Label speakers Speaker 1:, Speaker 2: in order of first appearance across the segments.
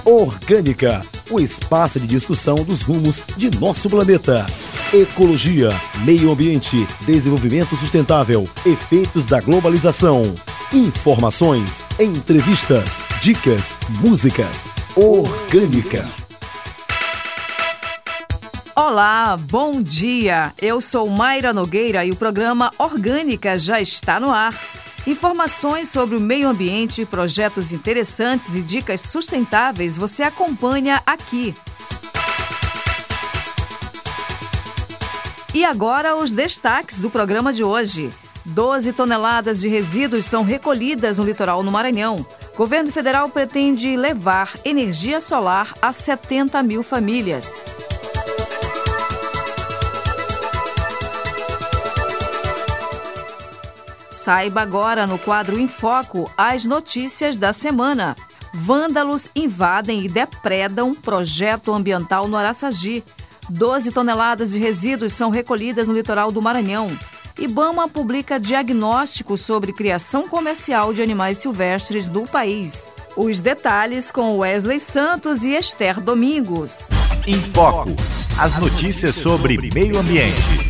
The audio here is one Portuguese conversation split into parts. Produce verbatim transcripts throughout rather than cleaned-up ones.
Speaker 1: Orgânica, o espaço de discussão dos rumos de nosso planeta. Ecologia, meio ambiente, desenvolvimento sustentável, efeitos da globalização. Informações, entrevistas, dicas, músicas. Orgânica.
Speaker 2: Olá, bom dia! Eu sou Mayra Nogueira e o programa Orgânica já está no ar. Informações sobre o meio ambiente, projetos interessantes e dicas sustentáveis você acompanha aqui. E agora os destaques do programa de hoje. doze toneladas de resíduos são recolhidas no litoral no Maranhão. Governo federal pretende levar energia solar a setenta mil famílias. Saiba agora no quadro Em Foco as notícias da semana. Vândalos invadem e depredam projeto ambiental no Araçagi. doze toneladas de resíduos são recolhidas no litoral do Maranhão. IBAMA publica diagnóstico sobre criação comercial de animais silvestres do país. Os detalhes com Wesley Santos e Esther Domingos.
Speaker 3: Em Foco, as notícias sobre meio ambiente.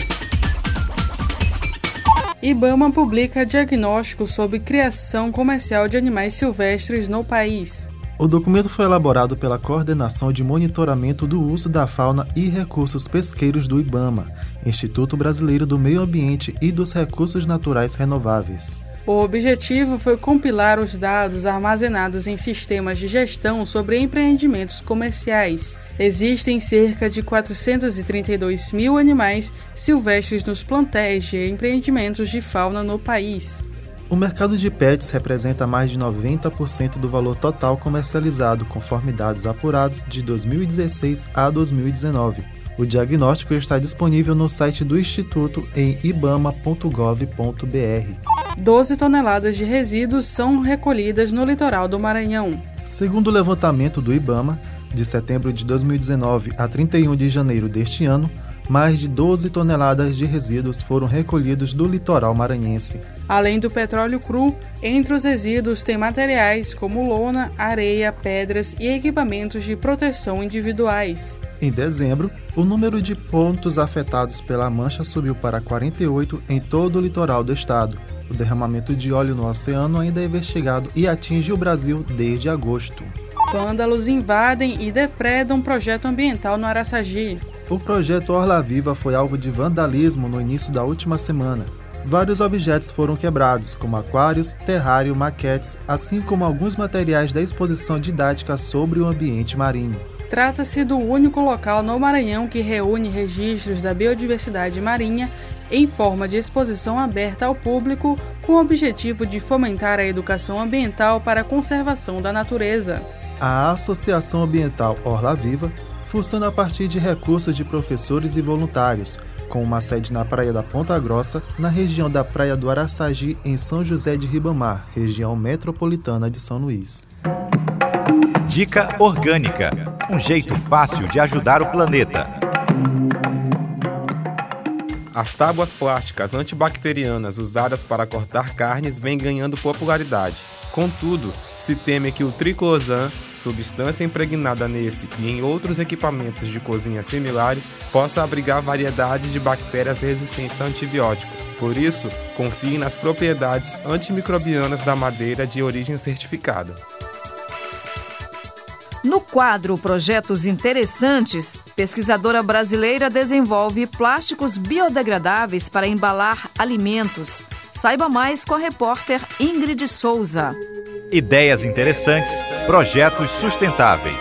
Speaker 4: IBAMA publica diagnóstico sobre criação comercial de animais silvestres no país.
Speaker 5: O documento foi elaborado pela Coordenação de Monitoramento do Uso da Fauna e Recursos Pesqueiros do IBAMA, Instituto Brasileiro do Meio Ambiente e dos Recursos Naturais Renováveis.
Speaker 4: O objetivo foi compilar os dados armazenados em sistemas de gestão sobre empreendimentos comerciais. Existem cerca de quatrocentos e trinta e dois mil animais silvestres nos plantéis de empreendimentos de fauna no país.
Speaker 5: O mercado de pets representa mais de noventa por cento do valor total comercializado, conforme dados apurados de dois mil e dezesseis a dois mil e dezenove. O diagnóstico está disponível no site do Instituto em ibama ponto gov ponto br.
Speaker 4: doze toneladas de resíduos são recolhidas no litoral do Maranhão.
Speaker 5: Segundo o levantamento do IBAMA, de setembro de dois mil e dezenove a trinta e um de janeiro deste ano, mais de doze toneladas de resíduos foram recolhidos do litoral maranhense.
Speaker 4: Além do petróleo cru, entre os resíduos tem materiais como lona, areia, pedras e equipamentos de proteção individuais.
Speaker 5: Em dezembro, o número de pontos afetados pela mancha subiu para quarenta e oito em todo o litoral do estado. O derramamento de óleo no oceano ainda é investigado e atinge o Brasil desde agosto.
Speaker 4: Vândalos invadem e depredam projeto ambiental no Araçagi.
Speaker 5: O projeto Orla Viva foi alvo de vandalismo no início da última semana. Vários objetos foram quebrados, como aquários, terrário, maquetes, assim como alguns materiais da exposição didática sobre o ambiente marinho.
Speaker 4: Trata-se do único local no Maranhão que reúne registros da biodiversidade marinha em forma de exposição aberta ao público, com o objetivo de fomentar a educação ambiental para a conservação da natureza.
Speaker 5: A Associação Ambiental Orla Viva funciona a partir de recursos de professores e voluntários, com uma sede na Praia da Ponta Grossa, na região da Praia do Araçagi, em São José de Ribamar, região metropolitana de São Luís.
Speaker 3: Dica Orgânica, um jeito fácil de ajudar o planeta.
Speaker 6: As tábuas plásticas antibacterianas usadas para cortar carnes vêm ganhando popularidade. Contudo, se teme que o triclosan, substância impregnada nesse e em outros equipamentos de cozinha similares, possa abrigar variedades de bactérias resistentes a antibióticos. Por isso, confie nas propriedades antimicrobianas da madeira de origem certificada.
Speaker 2: No quadro Projetos Interessantes, pesquisadora brasileira desenvolve plásticos biodegradáveis para embalar alimentos. Saiba mais com a repórter Ingrid Souza.
Speaker 3: Ideias interessantes, projetos sustentáveis.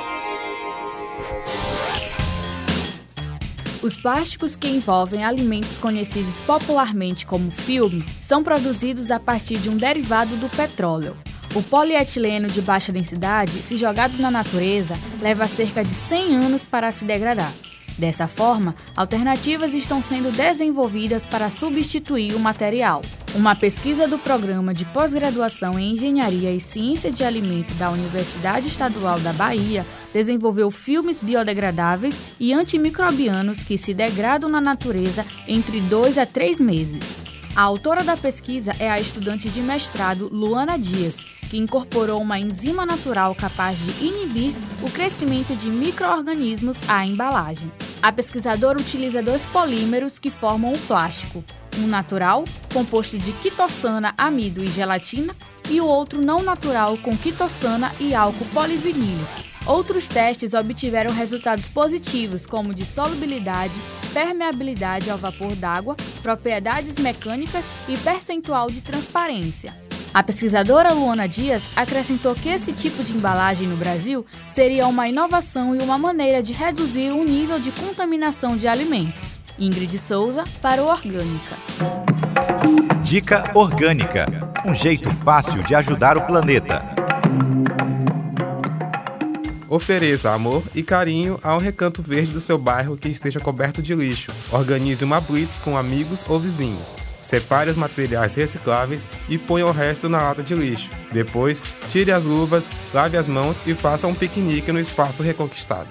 Speaker 7: Os plásticos que envolvem alimentos conhecidos popularmente como filme são produzidos a partir de um derivado do petróleo. O polietileno de baixa densidade, se jogado na natureza, leva cerca de cem anos para se degradar. Dessa forma, alternativas estão sendo desenvolvidas para substituir o material. Uma pesquisa do Programa de Pós-Graduação em Engenharia e Ciência de Alimento da Universidade Estadual da Bahia desenvolveu filmes biodegradáveis e antimicrobianos que se degradam na natureza entre dois a três meses. A autora da pesquisa é a estudante de mestrado Luana Dias, que incorporou uma enzima natural capaz de inibir o crescimento de micro-organismos à embalagem. A pesquisadora utiliza dois polímeros que formam o plástico, um natural, composto de quitossana, amido e gelatina, e o outro não natural, com quitossana e álcool polivinílico. Outros testes obtiveram resultados positivos, como de solubilidade, permeabilidade ao vapor d'água, propriedades mecânicas e percentual de transparência. A pesquisadora Luana Dias acrescentou que esse tipo de embalagem no Brasil seria uma inovação e uma maneira de reduzir o nível de contaminação de alimentos. Ingrid Souza, para o Orgânica.
Speaker 3: Dica Orgânica, um jeito fácil de ajudar o planeta.
Speaker 6: Ofereça amor e carinho a um recanto verde do seu bairro que esteja coberto de lixo. Organize uma blitz com amigos ou vizinhos. Separe os materiais recicláveis e ponha o resto na lata de lixo. Depois, tire as luvas, lave as mãos e faça um piquenique no espaço reconquistado.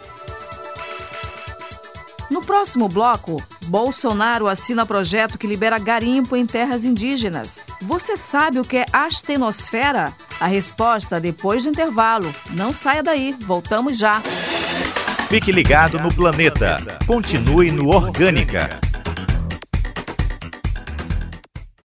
Speaker 2: No próximo bloco, Bolsonaro assina projeto que libera garimpo em terras indígenas. Você sabe o que é astenosfera? A resposta depois do intervalo. Não saia daí, voltamos já.
Speaker 3: Fique ligado no Planeta. Continue no Orgânica.